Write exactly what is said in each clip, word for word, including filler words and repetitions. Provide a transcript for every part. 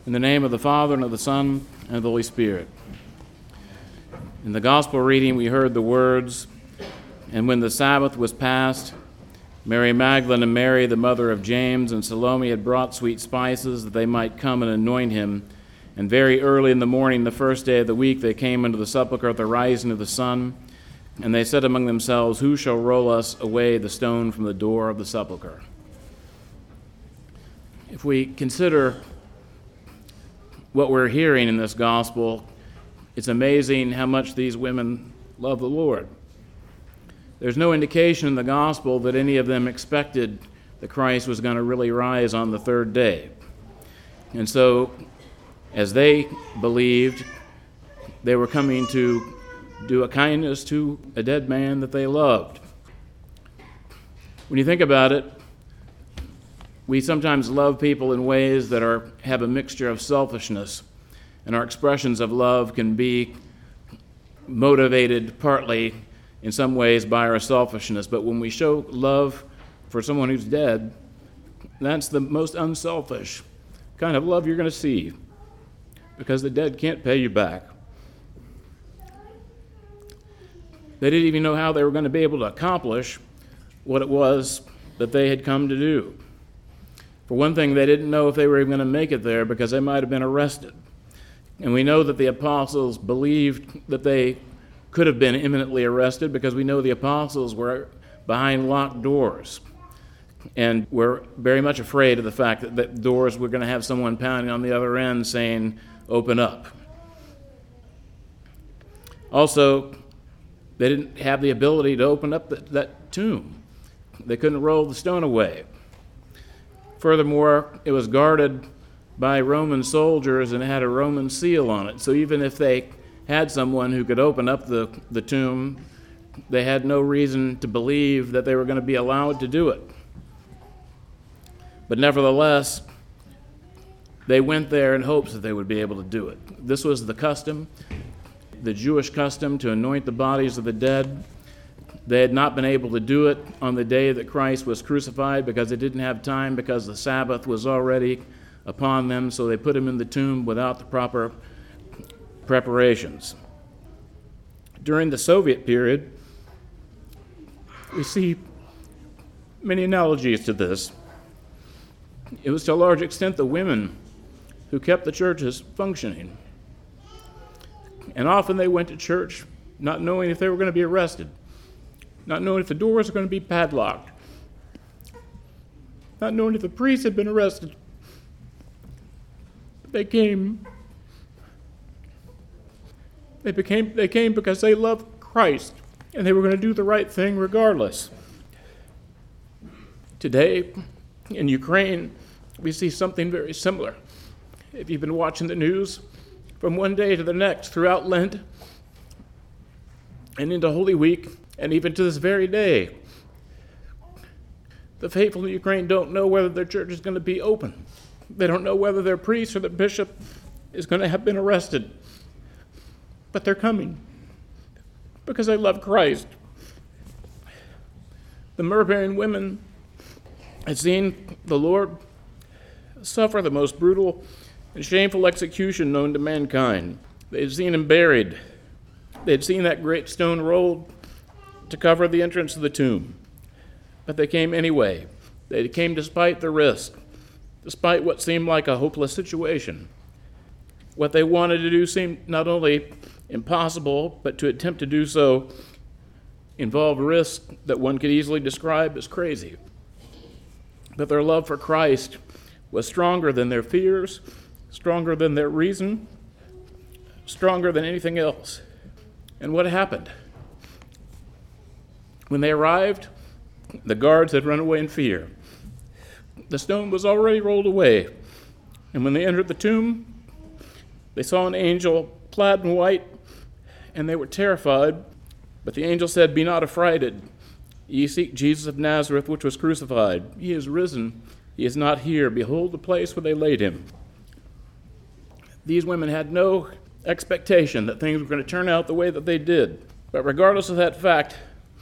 In the name of the Father, and of the Son, and of the Holy Spirit. In the Gospel reading, we heard the words, "And when the Sabbath was past, Mary Magdalene and Mary, the mother of James, and Salome had brought sweet spices that they might come and anoint him. And very early in the morning, the first day of the week, they came into the sepulchre at the rising of the sun. And they said among themselves, Who shall roll us away the stone from the door of the sepulchre?" If we consider what we're hearing in this gospel, it's amazing how much these women love the Lord. There's no indication in the gospel that any of them expected that Christ was going to really rise on the third day. And so, as they believed, they were coming to do a kindness to a dead man that they loved. When you think about it, we sometimes love people in ways that are have a mixture of selfishness, and our expressions of love can be motivated partly in some ways by our selfishness. But when we show love for someone who's dead, that's the most unselfish kind of love you're going to see, because the dead can't pay you back. They didn't even know how they were going to be able to accomplish what it was that they had come to do. For one thing, they didn't know if they were even going to make it there because they might have been arrested. And we know that the apostles believed that they could have been imminently arrested because we know the apostles were behind locked doors and were very much afraid of the fact that the doors were going to have someone pounding on the other end saying, "Open up." Also, they didn't have the ability to open up that, that tomb. They couldn't roll the stone away. Furthermore, it was guarded by Roman soldiers and had a Roman seal on it. So even if they had someone who could open up the, the tomb, they had no reason to believe that they were going to be allowed to do it. But nevertheless, they went there in hopes that they would be able to do it. This was the custom, the Jewish custom, to anoint the bodies of the dead. They had not been able to do it on the day that Christ was crucified because they didn't have time, because the Sabbath was already upon them, so they put him in the tomb without the proper preparations. During the Soviet period, we see many analogies to this. It was to a large extent the women who kept the churches functioning. And often they went to church not knowing if they were going to be arrested, not knowing if the doors are going to be padlocked, not knowing if the priest had been arrested. But they came. They became. They came because they loved Christ, and they were going to do the right thing regardless. Today, in Ukraine, we see something very similar. If you've been watching the news, from one day to the next, throughout Lent and into Holy Week, and even to this very day, the faithful in Ukraine don't know whether their church is going to be open. They don't know whether their priest or their bishop is going to have been arrested. But they're coming because they love Christ. The Myrbean women had seen the Lord suffer the most brutal and shameful execution known to mankind. They had seen him buried. They had seen that great stone rolled to cover the entrance of the tomb. But they came anyway. They came despite the risk, despite what seemed like a hopeless situation. What they wanted to do seemed not only impossible, but to attempt to do so involved risk that one could easily describe as crazy. But their love for Christ was stronger than their fears, stronger than their reason, stronger than anything else. And what happened? When they arrived, the guards had run away in fear. The stone was already rolled away. And when they entered the tomb, they saw an angel clad in white, and they were terrified. But the angel said, "Be not affrighted. Ye seek Jesus of Nazareth, which was crucified. He is risen. He is not here. Behold the place where they laid him." These women had no expectation that things were going to turn out the way that they did. But regardless of that fact,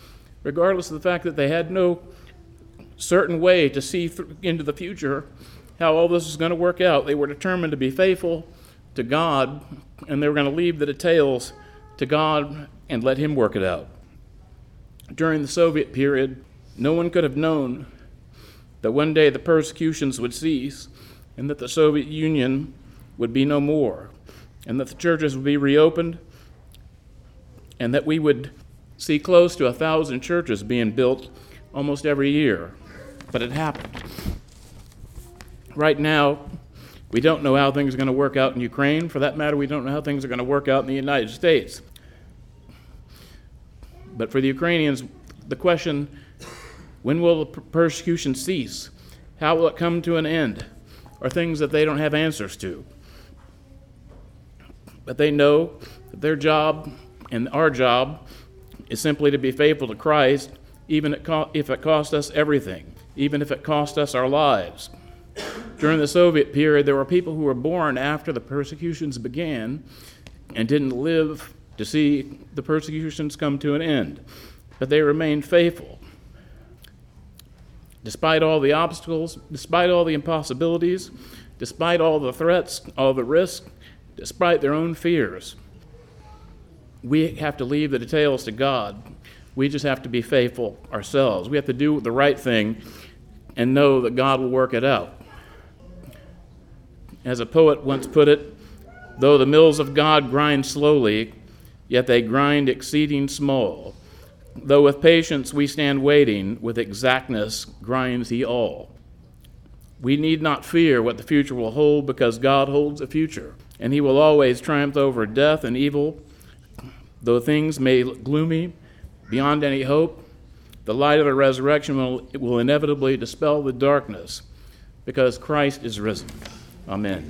regardless of the fact that they had no certain way to see th- into the future, how all this was going to work out. They were determined to be faithful to God, and they were going to leave the details to God and let him work it out. During the Soviet period, no one could have known that one day the persecutions would cease and that the Soviet Union would be no more, and that the churches would be reopened, and that we would see close to a thousand churches being built almost every year. But it happened. Right now, we don't know how things are going to work out in Ukraine. For that matter, we don't know how things are going to work out in the United States. But for the Ukrainians, the question, when will the persecution cease? How will it come to an end? Are things that they don't have answers to. But they know that their job and our job is simply to be faithful to Christ, even if it cost us everything, even if it cost us our lives. During the Soviet period, there were people who were born after the persecutions began and didn't live to see the persecutions come to an end, but they remained faithful. Despite all the obstacles, despite all the impossibilities, despite all the threats, all the risks, despite their own fears, we have to leave the details to God. We just have to be faithful ourselves. We have to do the right thing and know that God will work it out. As a poet once put it, though the mills of God grind slowly, yet they grind exceeding small. Though with patience we stand waiting, with exactness grinds he all. We need not fear what the future will hold, because God holds the future, and he will always triumph over death and evil. Though things may look gloomy, beyond any hope, the light of the resurrection will, will inevitably dispel the darkness, because Christ is risen. Amen.